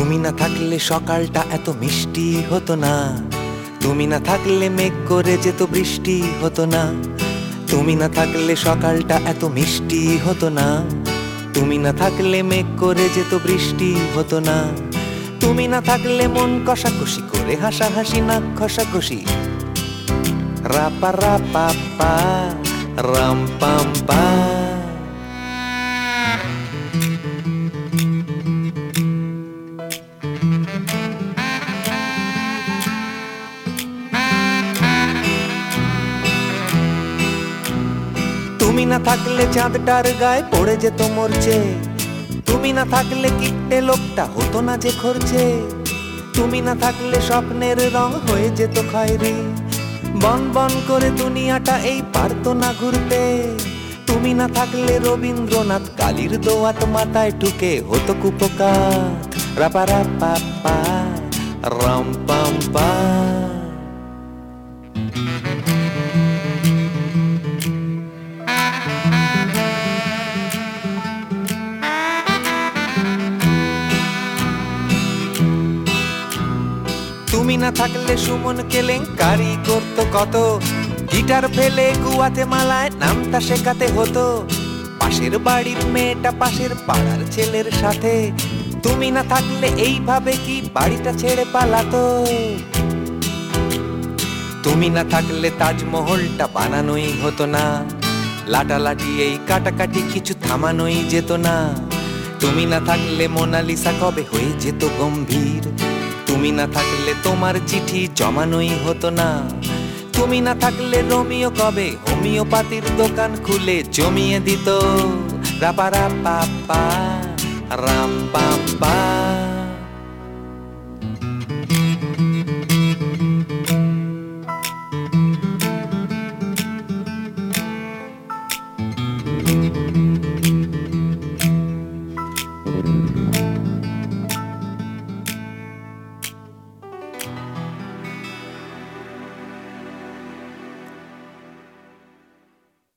তুমি না থাকলে সকালটা এত মিষ্টি হতো না, তুমি না থাকলে মেঘ করে যেত বৃষ্টি হতো না। তুমি না থাকলে সকালটা এত মিষ্টি হতো না, তুমি না থাকলে মেঘ করে যেত বৃষ্টি হতো না। তুমি না থাকলে মন কষাকষি করে হাসাহাসি নাক ঘষাঘষি, রাপা রাপা পা রাম পাম পা। তুমি না থাকলে চাঁদটার গায়ে পড়ে যেত মরছে, তুমি না থাকলে কিপ্টে লোকটা হতো না যে খরচে। তুমি না থাকলে স্বপ্নের রং হয়ে যেত খয়েরি, বন বন করে দুনিয়াটা এই পারতো না ঘুরতে। তুমি না থাকলে রবীন্দ্রনাথ কালির দোয়াত মাথায় ঢুকে হতো কুপকাত, রাপা রাপা পা রাম পাম পা। তুমি না থাকলে সুমন কেলেঙ্কারি করতো কত, গিটার ফেলে গুয়াতে মালায় নামতা শেখাতে হতো। পাশের বাড়ির মেয়েটা পাশের পাড়ার ছেলের সাথে, তুমি না থাকলে এইভাবে কি বাড়িটা ছেড়ে পালাতো। তুমি না থাকলে তাজমহলটা বানানোই হতো না, লাটালাটি এই কাটাকাটি কিছু থামানোই যেত না। তুমি না থাকলে মোনালিসা কবে হয়ে যেত গম্ভীর, তুমি না থাকলে তোমার চিঠি জমানোই হতো না। তুমি না থাকলে রোমিও কবে হোমিওপ্যাথির দোকান খুলে জমিয়ে দিত, রাপা রাপা পা রাম পাম পা।